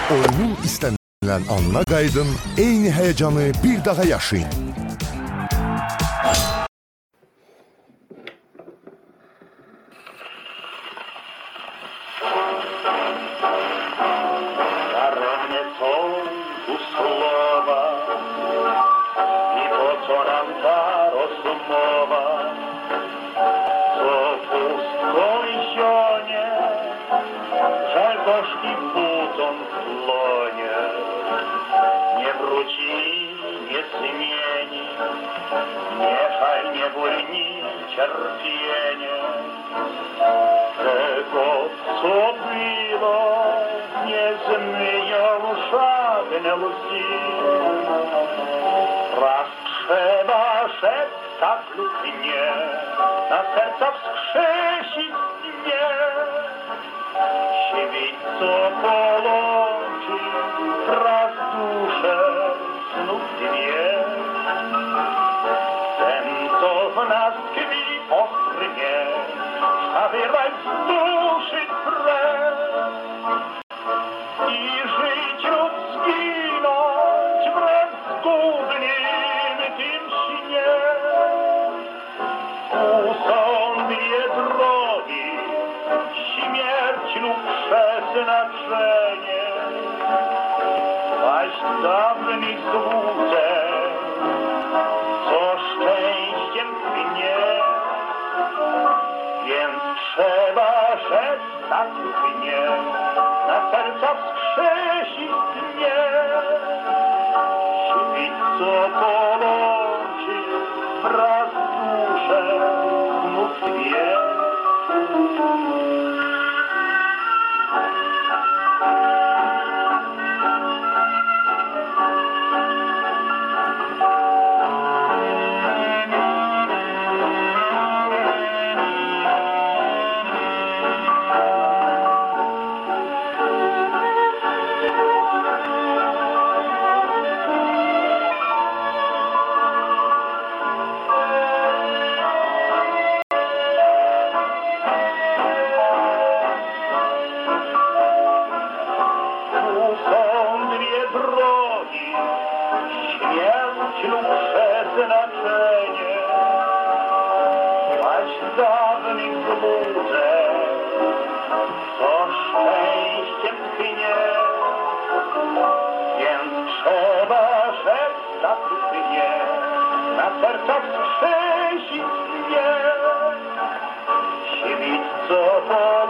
oyunun istenilen anına qaydın, eyni heyecanı bir daha yaşayın. Gorzki budzą w tlonie, nie wróci, nie zmieni, niechaj nie boli cierpienie. Tego, co było, nie zmyją żadne łzy. Raz trzeba rzec tak lub nie, na serca wskrzesić dnie. Co połączy raz duszę znów dwie. Ten, co w nas tkwi ostry miecz, zabieraj z duszy krew i żyć lub zginąć wraz zgubnym tym śnie. Tu są dwie drogi, śmierć lub przeznaczenie, zaś dawnych złudzeń, co szczęściem tchnie. Więc trzeba rzec tak dnie, na serca wskrzesić dnie. Świt, co połączy wraz duszę znów dwie. Śmierć lub przeznaczenie, zaś dawnych złudzeń, co szczęściem tchnie. Więc trzeba rzec tak lub nie, na serca wskrzesić dnie. Świt, co